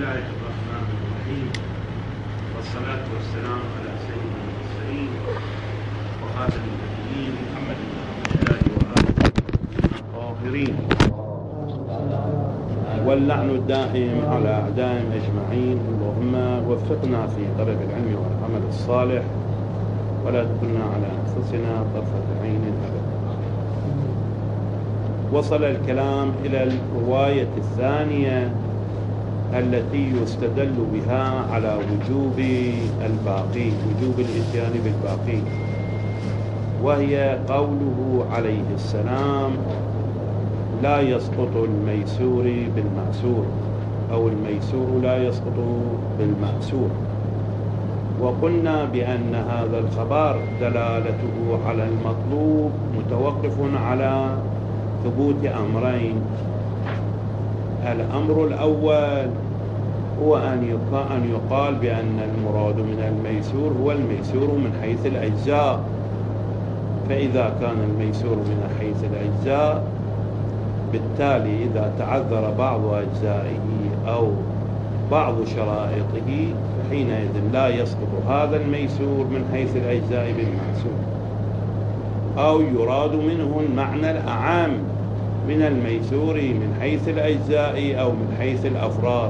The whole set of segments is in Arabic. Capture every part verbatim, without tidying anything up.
الله الرحمن الرحيم، والصلاة والسلام على سيد المرسلين وخاتم النبيين محمد بن عبد الله وآله الطاهرين، واللعن الدائم على أعدائهم أجمعين. اللهم وفقنا في طلب العلم والعمل الصالح، ولا تكلنا على أنفسنا طرفة عين أبدا. وصل الكلام إلى الرواية الثانية التي يستدل بها على وجوب الباقي، وجوب الإتيان بالباقي، وهي قوله عليه السلام: لا يسقط الميسور بالمأسور، أو الميسور لا يسقط بالمأسور. وقلنا بأن هذا الخبر دلالته على المطلوب متوقف على ثبوت أمرين. الأمر الأول هو أن يقال بأن المراد من الميسور هو الميسور من حيث الأجزاء، فإذا كان الميسور من حيث الأجزاء، بالتالي إذا تعذر بعض أجزائه أو بعض شرائطه فحينئذ لا يسقط هذا الميسور من حيث الأجزاء بالمأسور، أو يراد منه المعنى الأعام من الميسور من حيث الأجزاء أو من حيث الأفراد.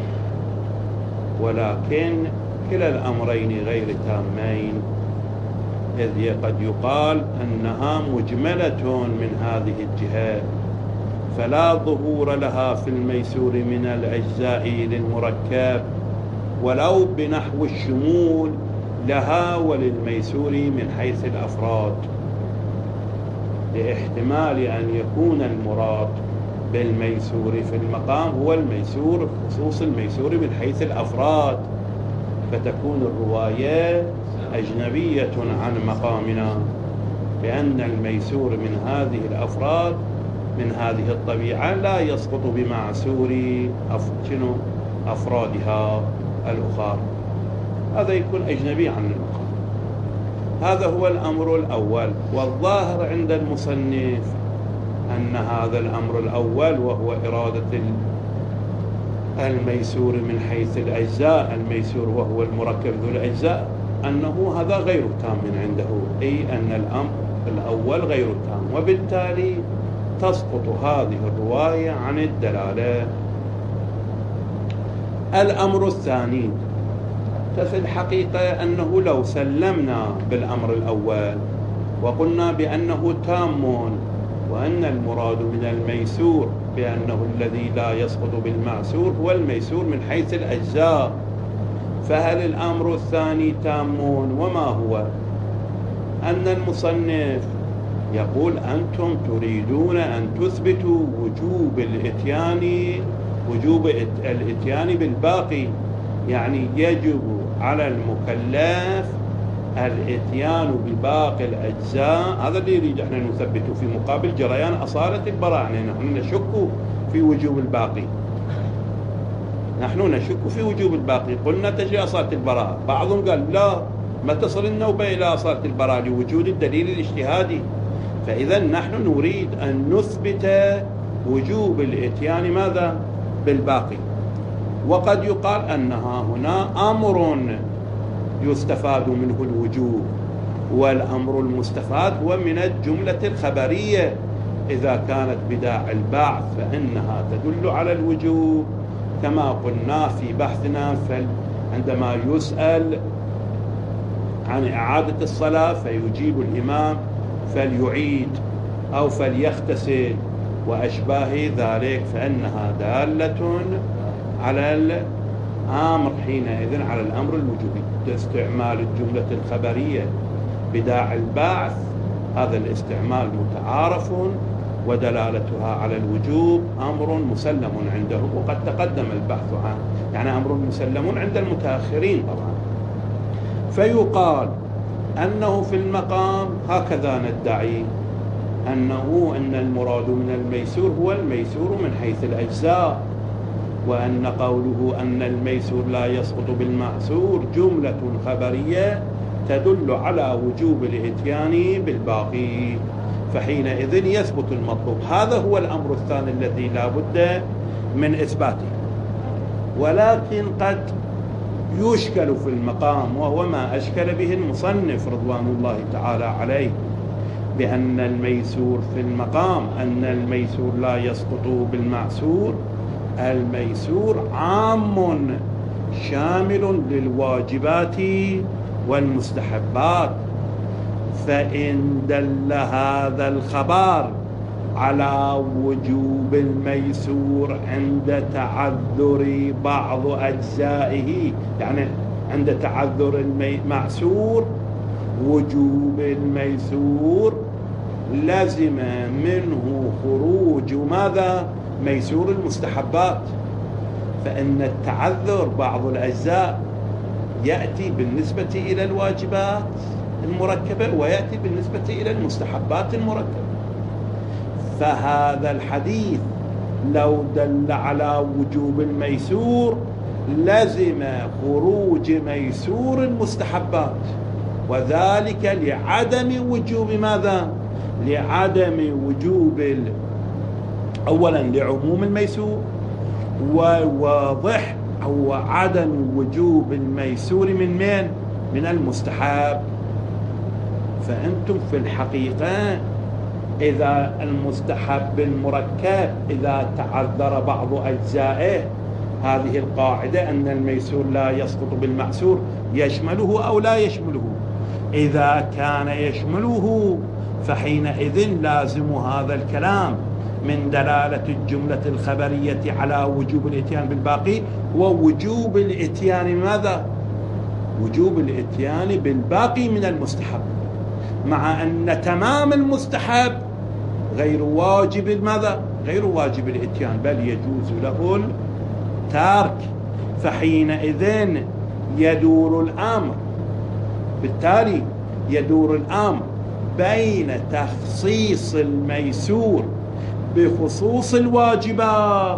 ولكن كلا الأمرين غير تامين، إذ قد يقال أنها مجملة من هذه الجهة، فلا ظهور لها في الميسور من الأجزاء للمركب، ولو بنحو الشمول لها وللميسور من حيث الأفراد، لاحتمال أن يكون المراد بالميسور في المقام هو الميسور خصوص الميسور من حيث الأفراد، فتكون الرواية أجنبية عن مقامنا، بأن الميسور من هذه الأفراد من هذه الطبيعة لا يسقط بمعسور أفرادها الأخرى، هذا يكون أجنبي عن المقام. هذا هو الأمر الأول. والظاهر عند المصنف أن هذا الأمر الأول، وهو إرادة الميسور من حيث الأجزاء، الميسور وهو المركب ذو الأجزاء، أنه هذا غير تام عنده، أي أن الأمر الأول غير تام، وبالتالي تسقط هذه الرواية عن الدلالة. الأمر الثاني، ففي الحقيقة أنه لو سلمنا بالأمر الأول وقلنا بأنه تام، وأن المراد من الميسور بأنه الذي لا يسقط بالمعسور هو الميسور من حيث الأجزاء، فهل الأمر الثاني تام؟ وما هو؟ أن المصنف يقول: أنتم تريدون أن تثبتوا وجوب الإتيان وجوب الإتيان بالباقي، يعني يجب على المكلف الإتيان بباقي الأجزاء. هذا اللي يريد احنا نثبته في مقابل جريان أصالة البراءة. نحن نشك في وجوب الباقي، نحن نشك في وجوب الباقي. قلنا تجي أصالة البراءة، بعضهم قال لا، ما تصل النوبة إلى أصالة البراءة لوجود الدليل الاجتهادي. فإذا نحن نريد أن نثبت وجوب الإتيان ماذا؟ بالباقي. وقد يقال أنها هنا أمر يستفاد منه الوجوب، والأمر المستفاد هو من الجملة الخبرية. إذا كانت بداع البعث فإنها تدل على الوجوب، كما قلنا في بحثنا، عندما يسأل عن إعادة الصلاة فيجيب الإمام فليعيد أو فليغتسل وأشباه ذلك، فإنها دالة على الأمر حينئذ على الأمر الوجوبي. استعمال الجملة الخبرية بداع البعث، هذا الاستعمال متعارف، ودلالتها على الوجوب أمر مسلم عنده، وقد تقدم البحث عنه، يعني أمر مسلم عند المتأخرين طبعا. فيقال أنه في المقام هكذا ندعي أنه أن المراد من الميسور هو الميسور من حيث الأجزاء، وأن قوله أن الميسور لا يسقط بالمعسور جملة خبرية تدل على وجوب الإتيان بالباقي، فحينئذ يثبت المطلوب. هذا هو الأمر الثاني الذي لا بد من إثباته. ولكن قد يشكل في المقام، وهو ما أشكل به المصنف رضوان الله تعالى عليه، بأن الميسور في المقام أن الميسور لا يسقط بالمعسور. الميسور عام شامل للواجبات والمستحبات، فإن دل هذا الخبر على وجوب الميسور عند تعذر بعض أجزائه، يعني عند تعذر المعسور وجوب الميسور، لزم منه خروج ماذا؟ ميسور المستحبات. فإن التعذر بعض الأجزاء يأتي بالنسبة إلى الواجبات المركبة، ويأتي بالنسبة إلى المستحبات المركبة. فهذا الحديث لو دل على وجوب الميسور لزم خروج ميسور المستحبات، وذلك لعدم وجوب ماذا؟ لعدم وجوب أولا لعموم الميسور، وواضح هو عدم وجوب الميسور من من؟ من المستحب. فأنتم في الحقيقة إذا المستحب المركب إذا تعذر بعض أجزائه، هذه القاعدة أن الميسور لا يسقط بالمعسور يشمله أو لا يشمله. إذا كان يشمله فحينئذ لازم هذا الكلام من دلالة الجملة الخبرية على وجوب الإتيان بالباقي، ووجوب الإتيان ماذا؟ وجوب الإتيان بالباقي من المستحب، مع أن تمام المستحب غير واجب ماذا؟ غير واجب الإتيان، بل يجوز له الترك. فحينئذ يدور الأمر، بالتالي يدور الأمر بين تخصيص الميسور بخصوص الواجبات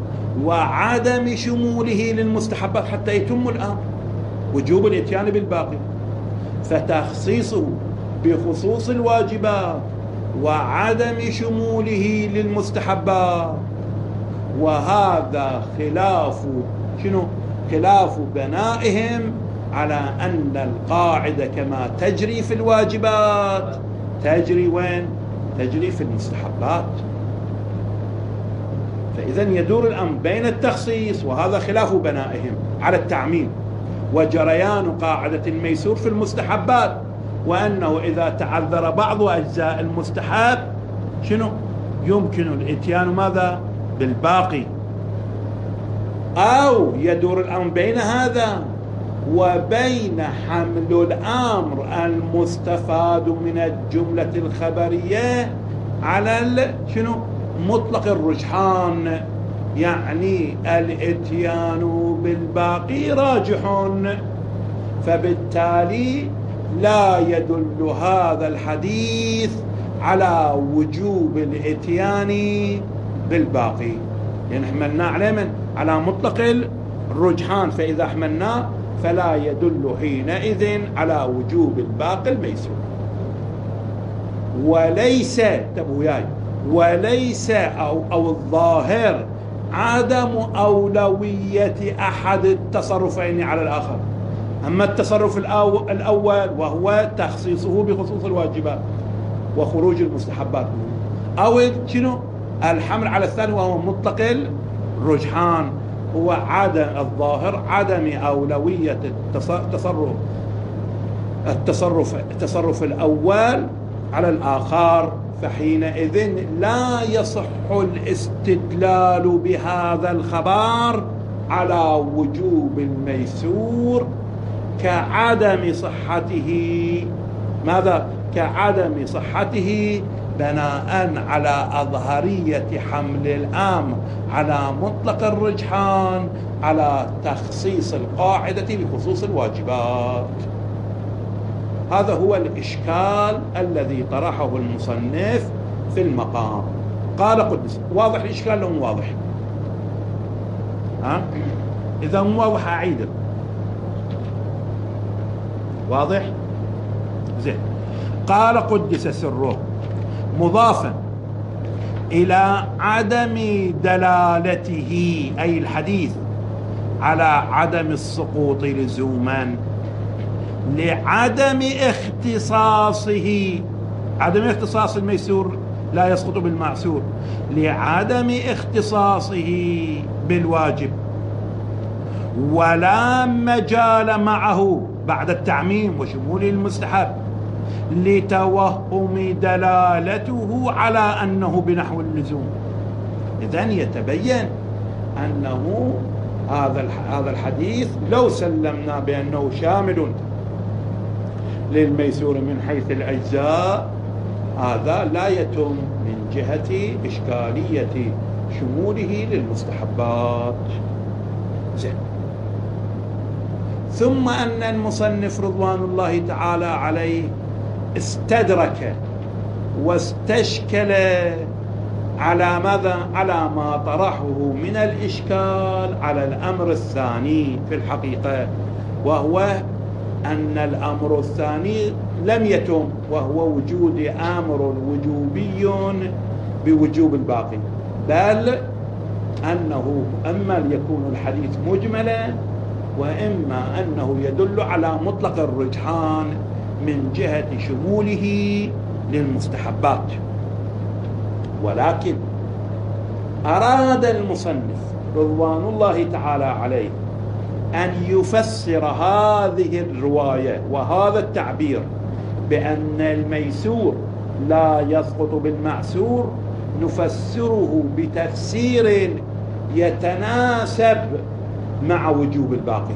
وعدم شموله للمستحبات حتى يتم الأمر وجوب الإتيان بالباقي. فتخصيصه بخصوص الواجبات وعدم شموله للمستحبات، وهذا خلاف شنو؟ خلاف بنائهم على أن القاعدة كما تجري في الواجبات تجري وين؟ تجري في المستحبات. فإذا يدور الأمر بين التخصيص، وهذا خلاف بنائهم على التعميم، وجريان قاعدة الميسور في المستحبات، وأنه إذا تعذر بعض أجزاء المستحب شنو؟ يمكن الإتيان ماذا؟ بالباقي. أو يدور الأمر بين هذا وبين حمل الأمر المستفاد من الجملة الخبرية على شنو؟ مطلق الرجحان، يعني الإتيان بالباقي راجح، فبالتالي لا يدل هذا الحديث على وجوب الإتيان بالباقي، لأن حملنا عليه من؟ على مطلق الرجحان، فإذا حملناه فلا يدل حينئذ على وجوب الباقي الميسور. وليس تبوياي وليس أو, أو الظاهر عدم أولوية أحد التصرفين على الآخر. أما التصرف الأول وهو تخصيصه بخصوص الواجبات وخروج المستحبات، أو شنو؟ الحمل على الثاني وهو مطلق الرجحان، هو عدم الظاهر عدم أولوية التصرف التصرف التصرف الأول على الآخر. فحينئذ لا يصح الاستدلال بهذا الخبر على وجوب الميسور كعدم صحته ماذا؟ كعدم صحته بناء على أظهرية حمل الأمر على مطلق الرجحان على تخصيص القاعدة بخصوص الواجبات. هذا هو الإشكال الذي طرحه المصنف في المقام. قال قدس واضح الإشكال لو واضح؟ ها؟ إذا مو واضح أعيده. واضح؟ زين. قال قدس سره مضافا إلى عدم دلالته، أي الحديث على عدم السقوط لزوما لعدم اختصاصه. عدم اختصاص الميسور لا يسقط بالمعسور لعدم اختصاصه بالواجب، ولا مجال معه بعد التعميم وشمول المستحب لتوهم دلالته على أنه بنحو اللزوم. إذن يتبين أنه هذا هذا الحديث لو سلمنا بأنه شامل للميسور من حيث الأجزاء، هذا لا يتم من جهة إشكالية شموله للمستحبات. زين. ثم أن المصنف رضوان الله تعالى عليه استدرك واستشكل على ماذا؟ على ما طرحه من الإشكال على الأمر الثاني في الحقيقة، وهو أن الأمر الثاني لم يتم، وهو وجود أمر وجوبي بوجوب الباقي، بل أنه أما ليكون الحديث مجملا وإما أنه يدل على مطلق الرجحان من جهة شموله للمستحبات. ولكن أراد المصنف رضوان الله تعالى عليه أن يفسر هذه الرواية وهذا التعبير بأن الميسور لا يسقط بالمعسور، نفسره بتفسير يتناسب مع وجوب الباقي،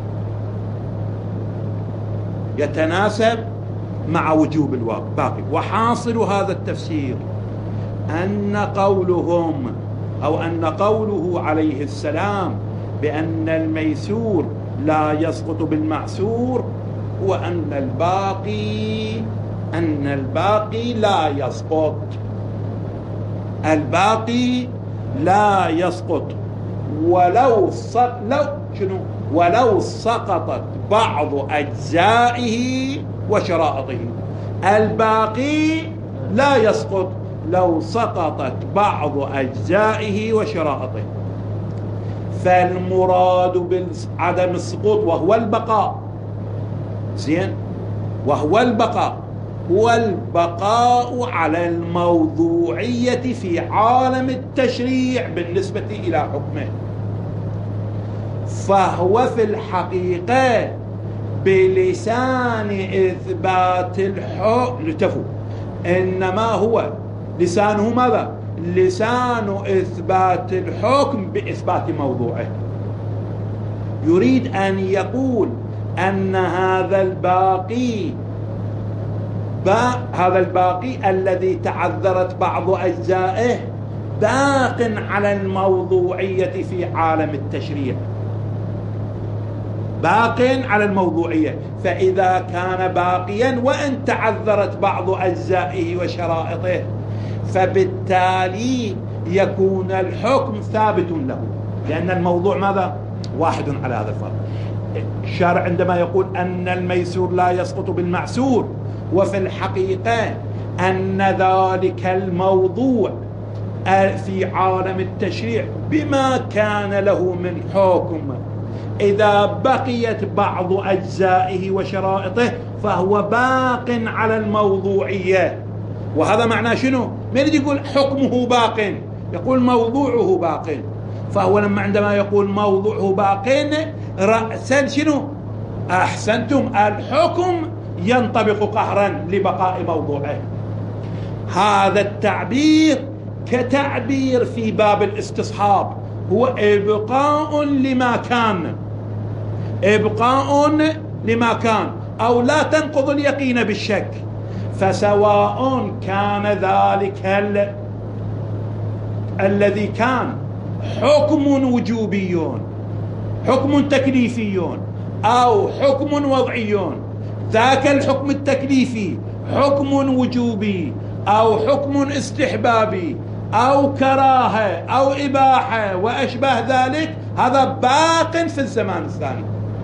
يتناسب مع وجوب الباقي. وحاصل هذا التفسير أن قولهم أو أن قوله عليه السلام بأن الميسور لا يسقط بالمعسور وأن الباقي أن الباقي لا يسقط، الباقي لا يسقط ولو سقط لو شنو ولو سقطت بعض أجزائه وشرائطه. الباقي لا يسقط لو سقطت بعض أجزائه وشرائطه. فالمراد بعدم السقوط وهو البقاء، زين، وهو البقاء هو البقاء على الموضوعية في عالم التشريع بالنسبة إلى حكمه. فهو في الحقيقة بلسان إثبات الحكم لتفو، إنما هو لسانه ماذا؟ لسان إثبات الحكم بإثبات موضوعه. يريد أن يقول أن هذا الباقي با هذا الباقي الذي تعذرت بعض أجزائه باق على الموضوعية في عالم التشريع، باق على الموضوعية. فإذا كان باقيا وإن تعذرت بعض أجزائه وشرائطه، فبالتالي يكون الحكم ثابت له، لأن الموضوع ماذا؟ واحد على هذا الفرق. الشارع عندما يقول أن الميسور لا يسقط بالمعسور، وفي الحقيقة أن ذلك الموضوع في عالم التشريع بما كان له من حكم إذا بقيت بعض أجزائه وشرائطه فهو باق على الموضوعية. وهذا معناه شنو؟ من يقول حكمه باق؟ يقول موضوعه باق. فهو لما عندما يقول موضوعه باق رأسا شنو؟ أحسنتم، الحكم ينطبق قهرا لبقاء موضوعه. هذا التعبير كتعبير في باب الاستصحاب، هو إبقاء لما كان، إبقاء لما كان، أو لا تنقض اليقين بالشك. فسواء كان ذلك ال... الذي كان حكم وجوبي، حكم تكليفي، أو حكم وضعي، ذاك الحكم التكليفي حكم وجوبي أو حكم استحبابي أو كراهة أو إباحة وأشبه ذلك، هذا باق في الزمان الثاني،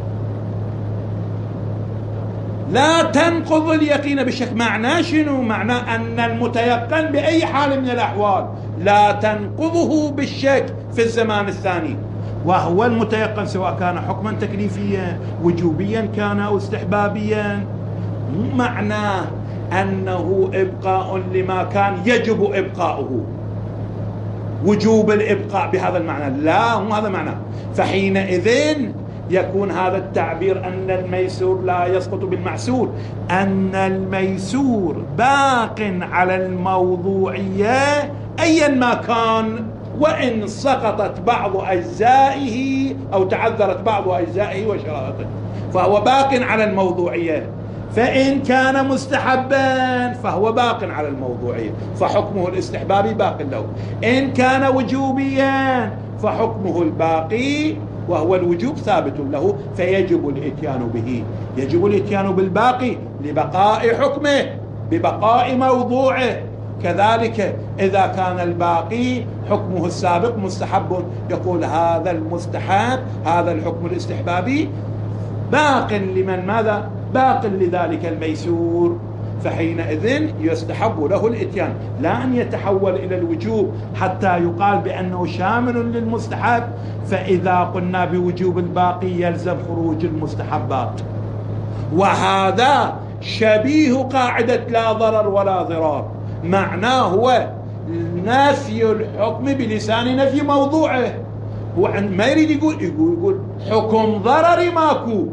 لا تنقض اليقين بالشك. معناه شنو؟ معناه أن المتيقن بأي حال من الأحوال لا تنقضه بالشك في الزمان الثاني. وهو المتيقن سواء كان حكما تكليفيا وجوبيا كان أو استحبابيا. مو معناه أنه إبقاء لما كان يجب إبقاؤه، وجوب الإبقاء بهذا المعنى، لا مو هذا معناه. فحينئذ يكون هذا التعبير أن الميسور لا يسقط بالمعسور، أن الميسور باق على الموضوعية أيا ما كان، وإن سقطت بعض أجزائه أو تعذرت بعض أجزائه وشرائطه فهو باق على الموضوعية. فإن كان مستحبا فهو باق على الموضوعية فحكمه الاستحبابي باق له، إن كان وجوبيا فحكمه الباقي وهو الوجوب ثابت له، فيجب الاتيان به، يجب الاتيان بالباقي لبقاء حكمه ببقاء موضوعه. كذلك إذا كان الباقي حكمه السابق مستحب، يقول هذا المستحب هذا الحكم الاستحبابي باق لمن ماذا؟ باق لذلك الميسور، فحينئذ يستحب له الاتيان، لا أن يتحول إلى الوجوب حتى يقال بأنه شامل للمستحب. فإذا قلنا بوجوب الباقي يلزم خروج المستحبات، وهذا شبيه قاعدة لا ضرر ولا ضرار، معناه هو نفي الحكم بلسان نفي موضوعه. هو ما يريد يقول يقول, يقول حكم ضرري ماكو،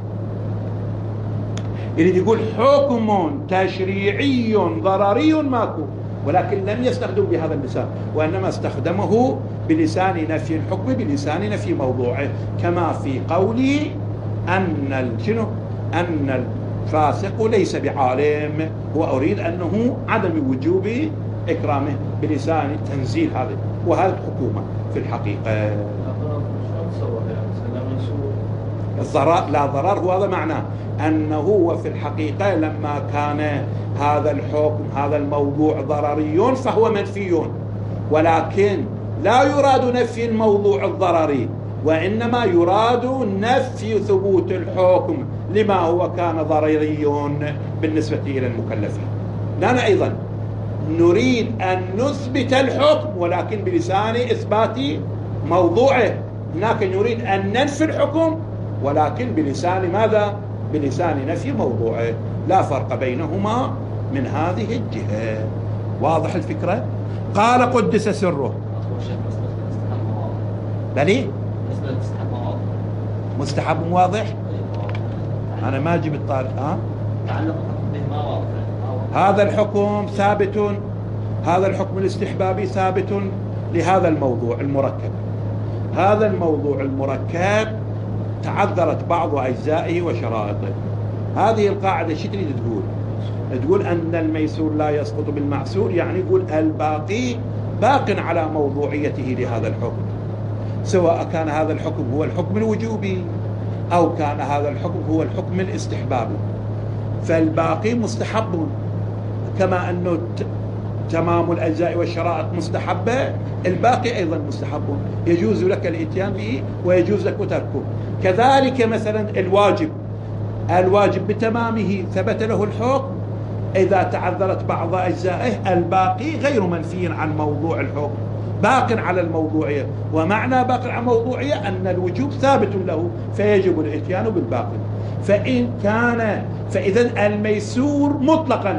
يريد يقول حكم تشريعي ضرري ماكو، ولكن لم يستخدم بهذا اللسان، وإنما استخدمه بلسان نفي الحكم بلسان نفي موضوعه، كما في قولي أن شنو أن الفاسق ليس بعالم، وأريد أنه عدم وجوب إكرامه بلسان التنزيل هذا، وهذا الحكومة في الحقيقة الضرر لا ضرر. هو هذا معناه أنه هو في الحقيقة لما كان هذا الحكم هذا الموضوع ضرري فهو منفي، ولكن لا يراد نفي الموضوع الضرري، وإنما يراد نفي ثبوت الحكم لما هو كان ضرري بالنسبة إلى المكلفين. لأن أيضا نريد أن نثبت الحكم ولكن بلسان إثبات موضوعه، هناك نريد أن ننفي الحكم ولكن بلسان ماذا؟ بلسان نفي موضوعه، لا فرق بينهما من هذه الجهة. واضح الفكرة؟ قال قدس سره. بلي مستحب واضح؟ أنا ما أجيب الطارق. ها؟ هذا الحكم ثابت، هذا الحكم الاستحبابي ثابت لهذا الموضوع المركب. هذا الموضوع المركب تعذرت بعض أجزائه وشرائطه. هذه القاعدة شو تريد تقول؟ تقول أن الميسور لا يسقط بالمعسور، يعني يقول الباقي باق على موضوعيته لهذا الحكم، سواء كان هذا الحكم هو الحكم الوجوبي أو كان هذا الحكم هو الحكم الاستحبابي، فالباقي مستحب. كما أنه تمام الأجزاء والشرائط مستحبة، الباقي أيضا مستحب، يجوز لك الاتيان به ويجوز لك تركه. كذلك مثلا الواجب، الواجب بتمامه ثبت له الحكم، إذا تعذرت بعض أجزائه الباقي غير منفي عن موضوع الحكم، باق على الموضوعية. ومعنى باق على الموضوعية أن الوجوب ثابت له فيجب الاتيان بالباقي. فإن كان فإذا الميسور مطلقا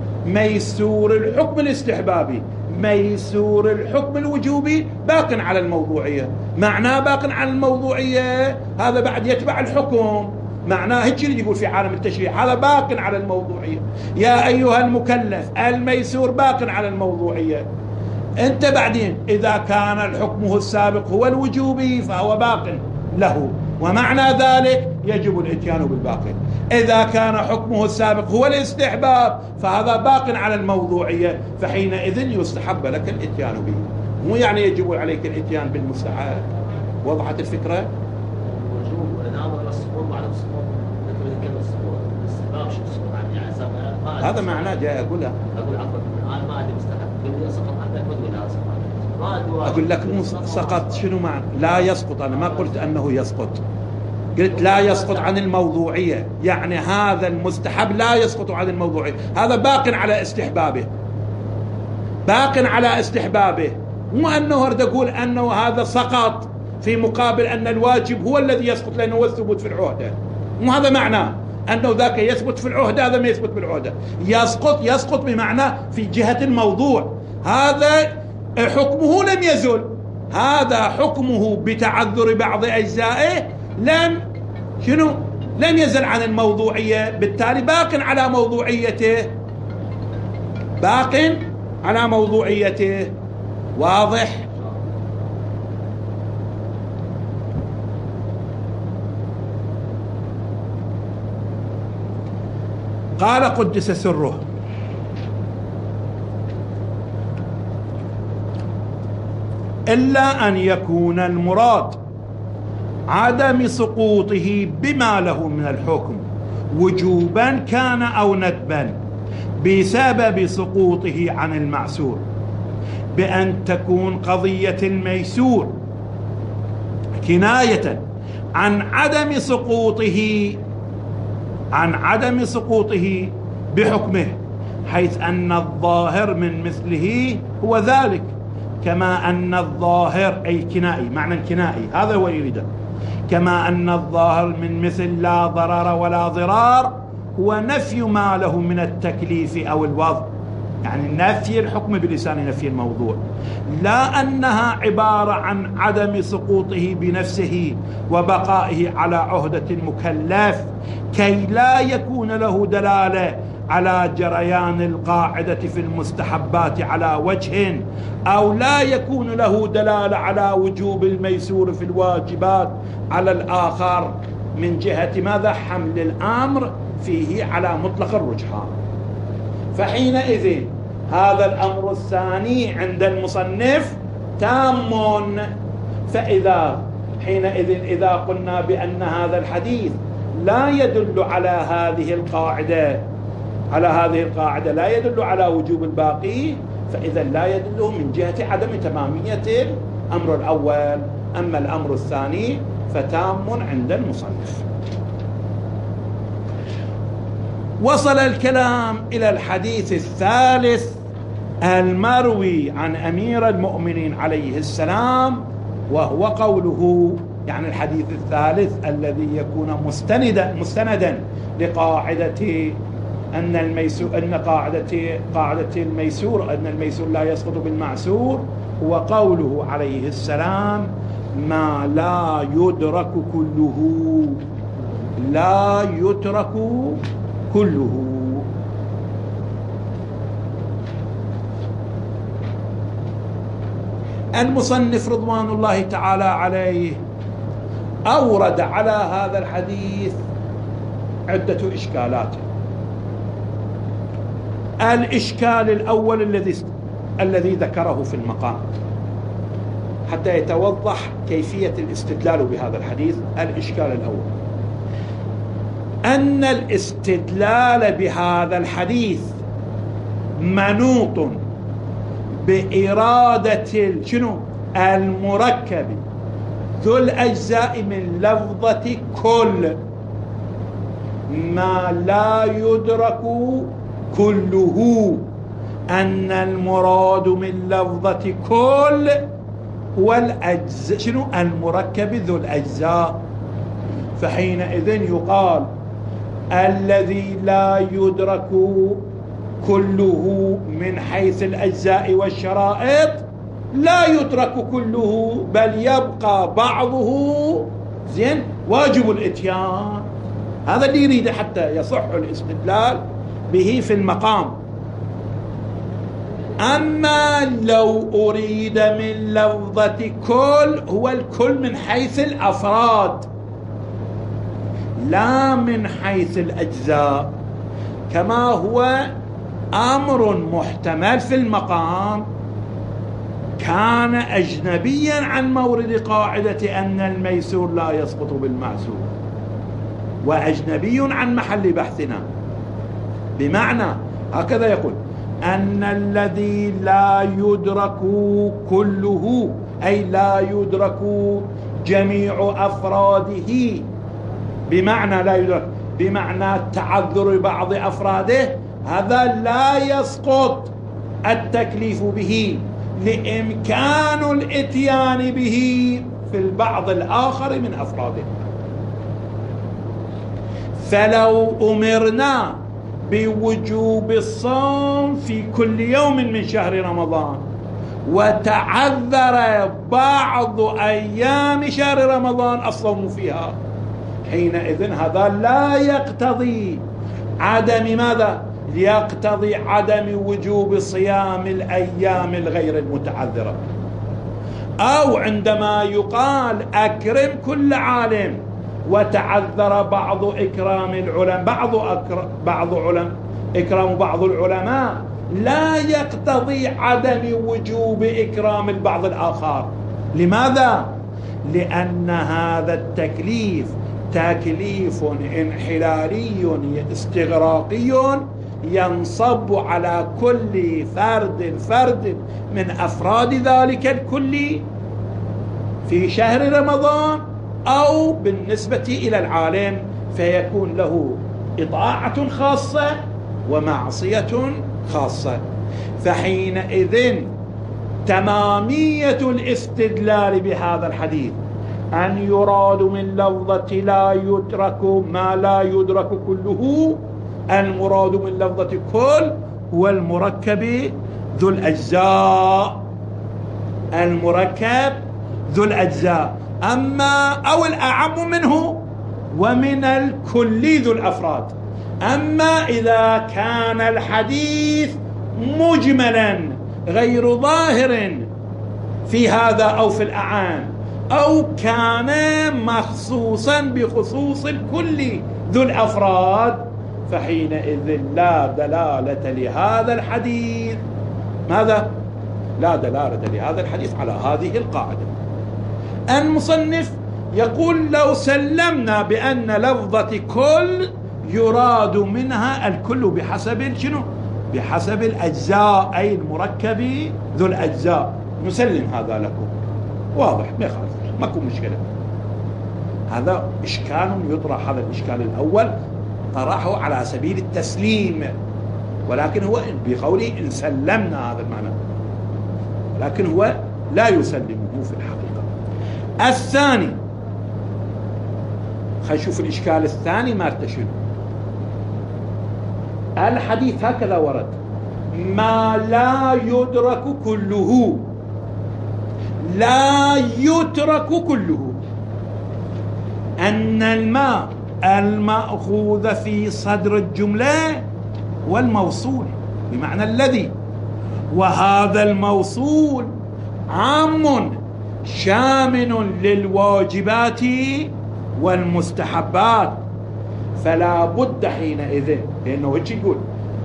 ميسور الحكم الاستحبابي ميسور الحكم الوجوبي باق على الموضوعية. معناه باق على الموضوعية هذا بعد يتبع الحكم، معناه هيك اللي يقول في عالم التشريع هذا باق على الموضوعية. يا أيها المكلف الميسور باق على الموضوعية. أنت بعدين إذا كان الحكم السابق هو الوجوبي فهو باق له، ومعنى ذلك يجب الاتيان بالباقي. إذا كان حكمه السابق هو الاستحباب فهذا باق على الموضوعية، فحينئذ يستحب لك الاتيان به، مو يعني يجب عليك الاتيان بالمستحب. وضحت الفكرة؟ الوجوب والإنابة على السقوط وعدم السقوط، لكن يذكر السقوط الاستحباب شو السقوط يعني هذا معناه جاي أقولها أقول عفوا أنا ما عندي مستحب، تقول لي سقط عندك ما تقول لا سقط، أقول لك مو سقط شنو معنى لا يسقط. أنا ما قلت أنه يسقط، قلت لا يسقط عن الموضوعية، يعني هذا المستحب لا يسقط عن الموضوعية، هذا باق على استحبابه، باق على استحبابه، مو أنه أريد أقول أنه هذا سقط في مقابل أن الواجب هو الذي يسقط لأنه هو الثبوت في العهدة. مو هذا معناه أنه ذاك يثبت في العهدة هذا ما يثبت بالعهدة. يسقط يسقط بمعنى في جهة الموضوع، هذا حكمه لم يزل، هذا حكمه بتعذر بعض أجزائه لم شنو لم يزل عن الموضوعية، بالتالي باق على موضوعيته، باق على موضوعيته. واضح؟ قال قدس سره: إلا أن يكون المراد عدم سقوطه بما له من الحكم وجوبا كان أو ندبا بسبب سقوطه عن المعسور، بأن تكون قضية الميسور كناية عن عدم سقوطه عن عدم سقوطه بحكمه، حيث أن الظاهر من مثله هو ذلك، كما أن الظاهر أي كنائي، معنى الكنائي هذا هو يريده، كما أن الظاهر من مثل لا ضرر ولا ضرار هو نفي ما له من التكليف أو الوضع، يعني نفي الحكم بلسان نفي الموضوع، لا أنها عبارة عن عدم سقوطه بنفسه وبقائه على عهدة المكلف، كي لا يكون له دلالة على جريان القاعدة في المستحبات على وجه، أو لا يكون له دلالة على وجوب الميسور في الواجبات على الآخر، من جهة ماذا؟ حمل الأمر فيه على مطلق الرجحان. فحينئذ هذا الأمر الثاني عند المصنف تام. فإذا حينئذ إذا قلنا بأن هذا الحديث لا يدل على هذه القاعدة على هذه القاعدة لا يدل على وجوب الباقي، فإذا لا يدل من جهة عدم تمامية الأمر الأول. أما الأمر الثاني فتام عند المصنف. وصل الكلام إلى الحديث الثالث المروي عن أمير المؤمنين عليه السلام، وهو قوله، يعني الحديث الثالث الذي يكون مستندا مستندا لقاعدة أن الميسور أن قاعدة قاعدة الميسور أن الميسور لا يسقط بالمعسور، هو قوله عليه السلام: ما لا يدرك كله لا يترك كله. المصنف رضوان الله تعالى عليه أورد على هذا الحديث عدة إشكالات. الإشكال الأول الذي الذي ذكره في المقام حتى يتوضح كيفية الاستدلال بهذا الحديث. الإشكال الأول أن الاستدلال بهذا الحديث منوط بإرادة شنو المركب ذو الأجزاء من لفظة كل، ما لا يدرك كله، أن المراد من لفظة كل هو الأجزاء شنو المركب ذو الأجزاء. فحينئذ يقال الذي لا يدرك كله من حيث الأجزاء والشرائط لا يترك كله، بل يبقى بعضه زين واجب الإتيان. هذا اللي يريد حتى يصح الاستدلال به في المقام. أما لو أريد من لفظة كل هو الكل من حيث الأفراد لا من حيث الأجزاء، كما هو أمر محتمل في المقام، كان أجنبيا عن مورد قاعدة أن الميسور لا يسقط بالمعسور، وأجنبي عن محل بحثنا. بمعنى هكذا يقول أن الذي لا يدرك كله أي لا يدرك جميع أفراده، بمعنى لا يدرك بمعنى تعذر بعض أفراده، هذا لا يسقط التكليف به لإمكان الإتيان به في البعض الآخر من أفراده. فلو أمرنا بوجوب الصوم في كل يوم من شهر رمضان وتعذر بعض أيام شهر رمضان الصوم فيها، حينئذ هذا لا يقتضي عدم ماذا؟ يقتضي عدم وجوب صيام الأيام الغير المتعذرة. أو عندما يقال أكرم كل عالم وتعذر بعض إكرام العلماء، بعض أكرم بعض علم إكرام بعض العلماء، لا يقتضي عدم وجوب إكرام البعض الآخر. لماذا؟ لأن هذا التكليف تكليف انحلالي استغراقي ينصب على كل فرد فرد من أفراد ذلك الكل في شهر رمضان أو بالنسبة إلى العالم، فيكون له إطاعة خاصة ومعصية خاصة. فحينئذ تمامية الاستدلال بهذا الحديث أن يراد من لفظة لا يدرك ما لا يدرك كله، المراد من لفظة كل هو المركب ذو الأجزاء، المركب ذو الأجزاء، أما أو الأعم منه ومن الكل ذو الأفراد. أما إذا كان الحديث مجملا غير ظاهر في هذا أو في الأعام، أو كان مخصوصا بخصوص الكل ذو الأفراد، فحينئذ لا دلالة لهذا الحديث. ماذا؟ لا دلالة لهذا الحديث على هذه القاعدة. المصنف يقول لو سلمنا بأن لفظة كل يراد منها الكل بحسب شنو؟ بحسب الأجزاء، أي المركب ذو الأجزاء، نسلم هذا لكم واضح، ما يخالف، ماكو مشكلة. هذا إشكال يطرح، هذا الإشكال الأول طرحه على سبيل التسليم، ولكن هو بقوله إن سلمنا هذا المعنى، لكن هو لا يسلمه في الحقيقة. الثاني، خلينا نشوف الإشكال الثاني ما ارتشد. الحديث هكذا ورد: ما لا يدرك كله، لا يترك كله، أن الماء المأخوذ في صدر الجملة والموصول بمعنى الذي، وهذا الموصول عام شامل للواجبات والمستحبات، فلا بد حينئذ، لأنه هيك يقول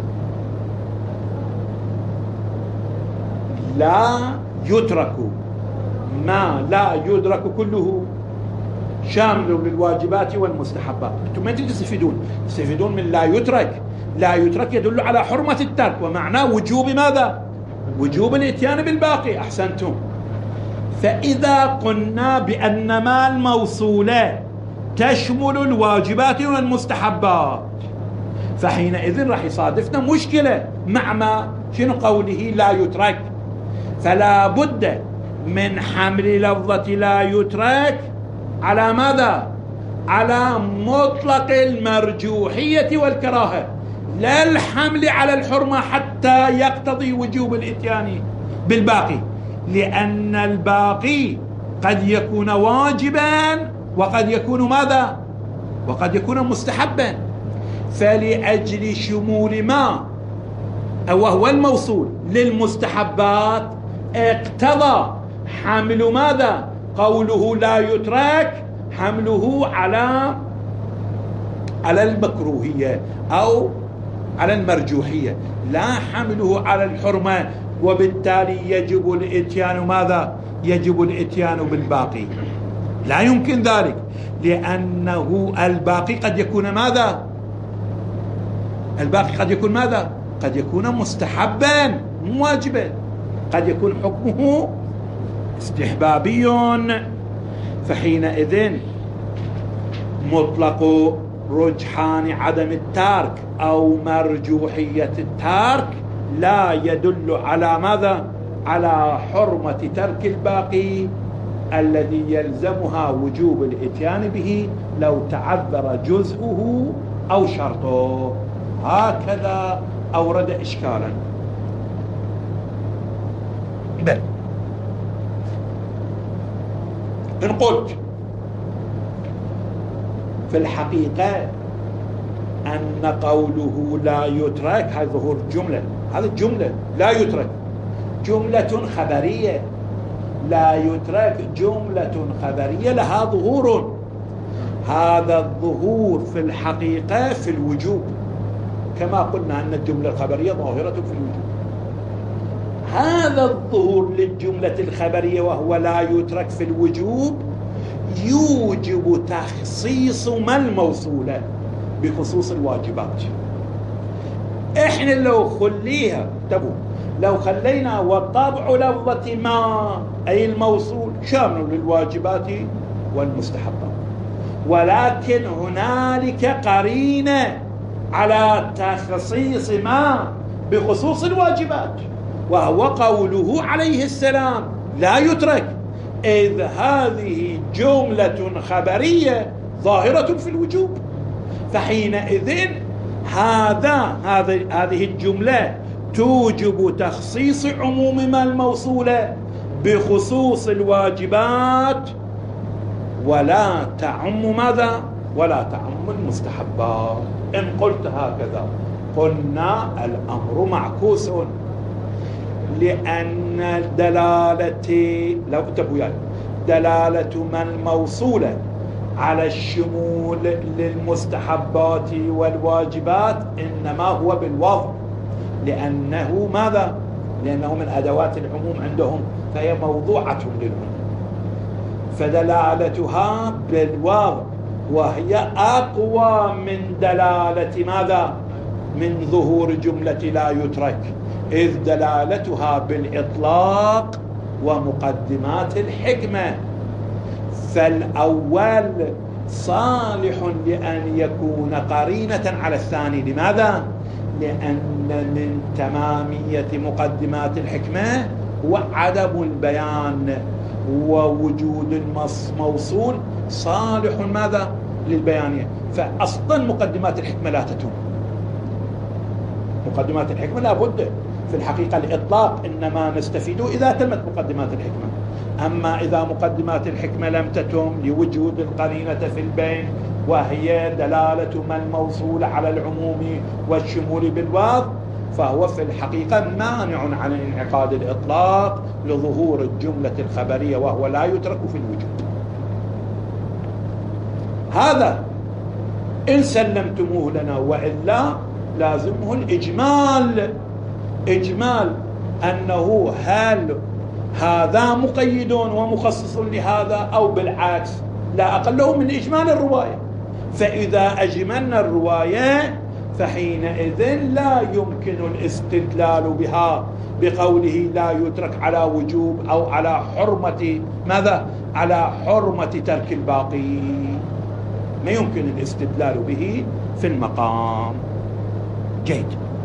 لا يترك، ما لا يدرك كله شامل للواجبات والمستحبات. انتم ما تستفيدون؟ تستفيدون من لا يترك. لا يترك يدل على حرمة الترك، ومعناه وجوب ماذا؟ وجوب الاتيان بالباقي. احسنتم. فإذا قلنا بأن ما الموصولة تشمل الواجبات والمستحبات، فحينئذ راح يصادفنا مشكلة مع ما شنو قوله لا يترك. فلا بد من حمل لفظة لا يترك على ماذا؟ على مطلق المرجوحية والكراهة، لا الحمل على الحرمة حتى يقتضي وجوب الاتيان بالباقي، لأن الباقي قد يكون واجبا وقد يكون ماذا؟ وقد يكون مستحبا. فلأجل شمول ما وهو الموصول للمستحبات اقتضى حمل ماذا؟ قوله لا يترك حمله على على المكروهية أو على المرجوحية، لا حمله على الحرمة، وبالتالي يجب الاتيان ماذا؟ يجب الاتيان بالباقي. لا يمكن ذلك، لأنه الباقي قد يكون ماذا؟ الباقي قد يكون ماذا؟ قد يكون مستحبا مو واجبا، قد يكون حكمه استحبابي. فحينئذ مطلق رجحان عدم الترك أو مرجوحية الترك لا يدل على ماذا؟ على حرمة ترك الباقي الذي يلزمها وجوب الاتيان به لو تعذر جزءه أو شرطه. هكذا أورد إشكالا. بل إن قلت في الحقيقة أن قوله لا يترك، هذا ظهور جملة، هذه الجملة لا يترك جملة خبرية، لا يترك جملة خبرية لها ظهور، هذا الظهور في الحقيقة في الوجوب، كما قلنا أن الجملة الخبرية ظاهرة في الوجوب. هذا الظهور للجملة الخبرية وهو لا يترك في الوجوب يوجب تخصيص ما الموصولة بخصوص الواجبات. احنا لو خليها انتبهوا، لو خلينا والطابع لفظة ما أي الموصول شامل للواجبات والمستحبات، ولكن هنالك قرينة على تخصيص ما بخصوص الواجبات، وهو قوله عليه السلام لا يترك، إذ هذه جملة خبرية ظاهرة في الوجوب. فحينئذ هذا هذه الجملة توجب تخصيص عموم ما الموصولة بخصوص الواجبات، ولا تعم ماذا؟ ولا تعم المستحبات. إن قلت هكذا قلنا الأمر معكوس، لأن دلالة لو انتبهوا يعني دلالة ما الموصولة على الشمول للمستحبات والواجبات إنما هو بالوضع، لأنه ماذا؟ لأنه من أدوات العموم عندهم، فهي موضوعة للعموم، فدلالتها بالوضع، وهي أقوى من دلالة ماذا؟ من ظهور جملة لا يترك، إذ دلالتها بالإطلاق ومقدمات الحكمة. فالأول صالح لأن يكون قرينة على الثاني. لماذا؟ لأن من تمامية مقدمات الحكمة هو عدم البيان، ووجود الموصول صالح ماذا؟ للبيانية. فأصلا مقدمات الحكمة لا تتم، مقدمات الحكمة لا بد في الحقيقة الإطلاق إنما نستفيد إذا تمت مقدمات الحكمة. أما إذا مقدمات الحكمة لم تتم لوجود القرينة في البين، وهي دلالة ما الموصول على العموم والشمول بالوضع، فهو في الحقيقة مانع عن انعقاد الإطلاق لظهور الجملة الخبرية، وهو لا يترك في الوجود. هذا إن سلمتموه لنا، وإلا لازمه الإجمال، إجمال أنه هل هذا مقيد ومخصص لهذا أو بالعكس، لا أقله من إجمال الرواية. فإذا أجملنا الرواية فحينئذ لا يمكن الاستدلال بها بقوله لا يترك على وجوب أو على حرمة ماذا؟ على حرمة ترك الباقي، ما يمكن الاستدلال به في المقام. جيد.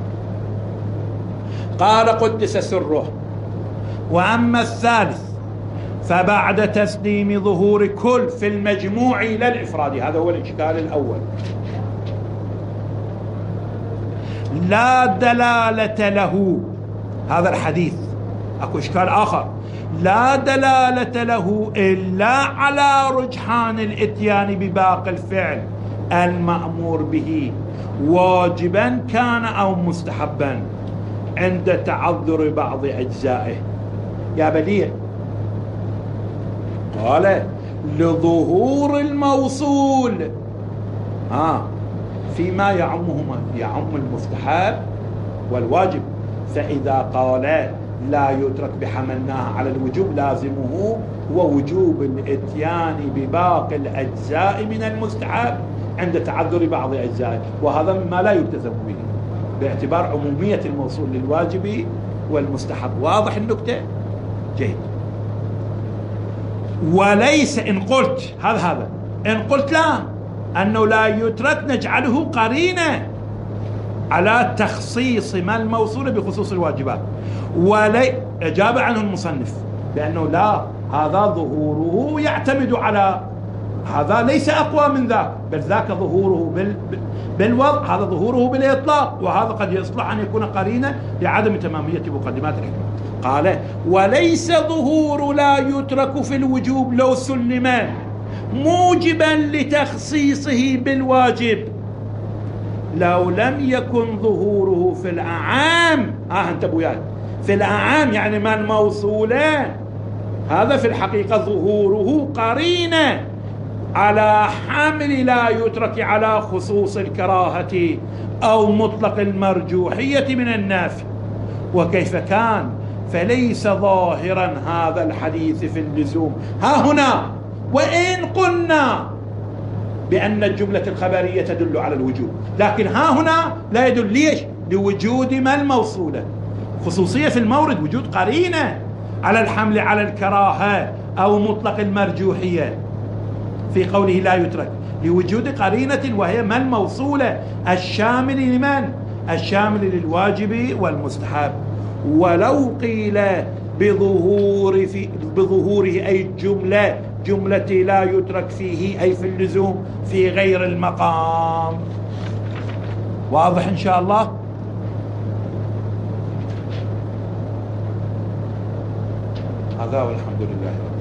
قال قدس سره: وأما الثالث فبعد تسليم ظهور كل في المجموع لا الإفراد، هذا هو الإشكال الأول، لا دلالة له. هذا الحديث أكو إشكال آخر، لا دلالة له إلا على رجحان الإتيان بباقي الفعل المأمور به واجبا كان أو مستحبا عند تعذر بعض أجزائه. يا بليغ، قال لظهور الموصول ها فيما يعمهما، يعم المستحب والواجب. فإذا قال لا يترك بحملناها على الوجوب لازمه هو وجوب الاتيان بباقي الأجزاء من المستحب عند تعذر بعض أجزائه، وهذا مما لا يلتزم به باعتبار عمومية الموصول للواجب والمستحب. واضح النكتة؟ جيد. وليس إن قلت هذا هذا إن قلت لا أنه لا يترك نجعله قرينة على تخصيص ما الموصول بخصوص الواجبات. ولي أجاب عنه المصنف بأنه لا، هذا ظهوره يعتمد على هذا، ليس أقوى من ذاك، بل ذاك ظهوره بال... بالوضع، هذا ظهوره بالإطلاق، وهذا قد يصلح أن يكون قرينة لعدم تمامية مقدمات الحكمة. قال وليس ظهور لا يترك في الوجوب لو سلم موجبا لتخصيصه بالواجب لو لم يكن ظهوره في الأعام. آه انتبهوا يعني في الأعام يعني ما الموصولان، هذا في الحقيقة ظهوره قرينة على حمل لا يترك على خصوص الكراهة أو مطلق المرجوحية من النافي. وكيف كان فليس ظاهرا هذا الحديث في اللزوم ها هنا، وإن قلنا بأن الجملة الخبرية تدل على الوجوب، لكن ها هنا لا يدل. ليش؟ لوجود ما الموصولة، خصوصية في المورد، وجود قرينة على الحمل على الكراهة أو مطلق المرجوحية في قوله لا يترك، لوجود قرينة وهي ما الموصولة الشامل لمن؟ الشامل للواجب والمستحب. ولو قيل بظهور في بظهوره أي جملة جملة لا يترك فيه أي في اللزوم في غير المقام. واضح إن شاء الله؟ هذا والحمد لله.